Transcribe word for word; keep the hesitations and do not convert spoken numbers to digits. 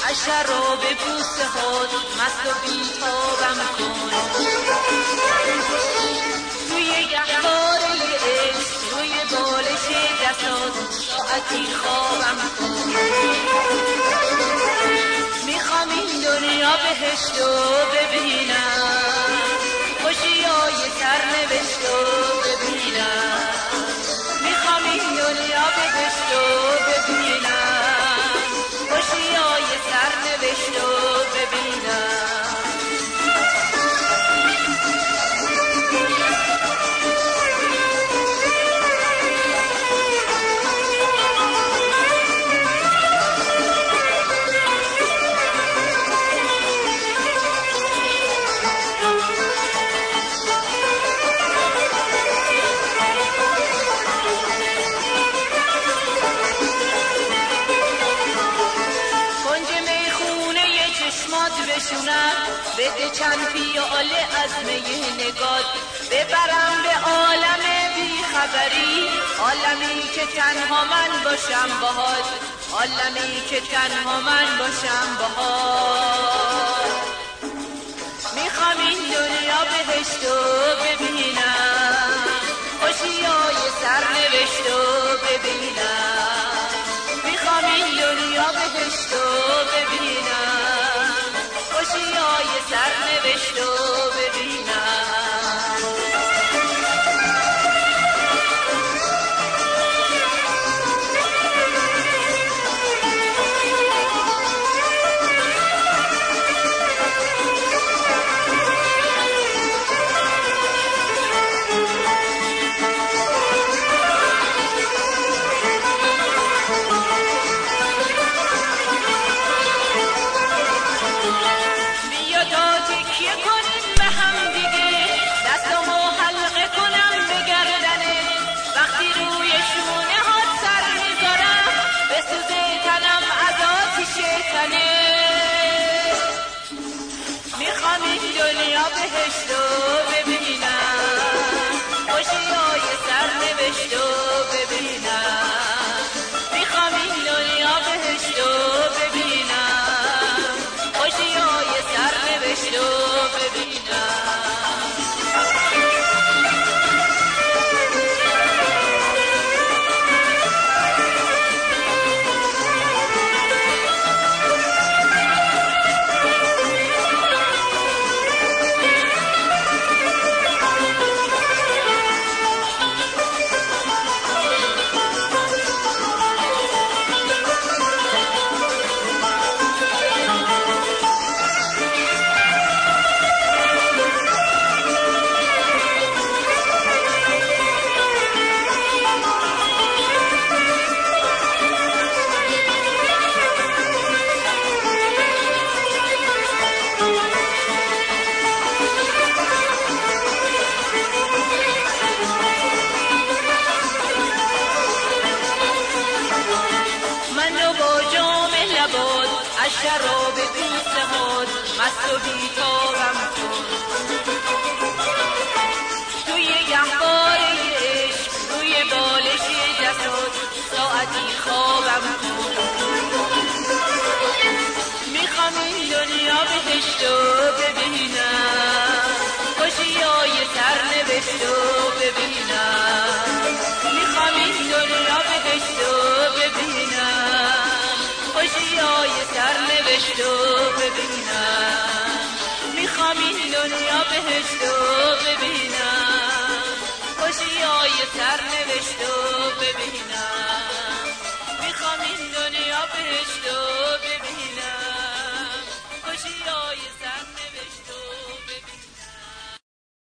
از شراب بوسه هات مست و بیتابم کن. توی گهواره عشق روی بالش دستات ساعتی خوابم کن. میخوام این دنیا بهشتو ببینم، خوشیای سرنوشتو ببینم. میخوام این دنیا بهشتو ببینم، خوشیای سرنوشتو ببینم. بده چند پیاله از می نگات، ببرم به عالم بی خبری، عالمی که تنها من باشم باهات، عالمی که تنها من باشم باهات. میخوام این دنیا بهشتو ببینم، خوشیای سرنوشتو ببینم. میخوام این دنیا بهشتو ببینم، خوشیای سرنوشتو ببینم. میخوام این دنیا بهشتو ببینم، خوشیای سرنوشتو ببینم. میخوام این دنیا بهشتو ببینم، خوشیای سرنوشتو ببینم. شراب بوسه هات مست و بیتابم کن. توی گهواره عشق روی بالش دستات ساعتی خوابم کن. میخوام این دنیا بهشتو ببینم، خوشیای سرنوشتو ببینم. میخوام این دنیا بهشتو ببینم، خوشیای سرنوشتو ببینم. میخوام این دنیا بهشتو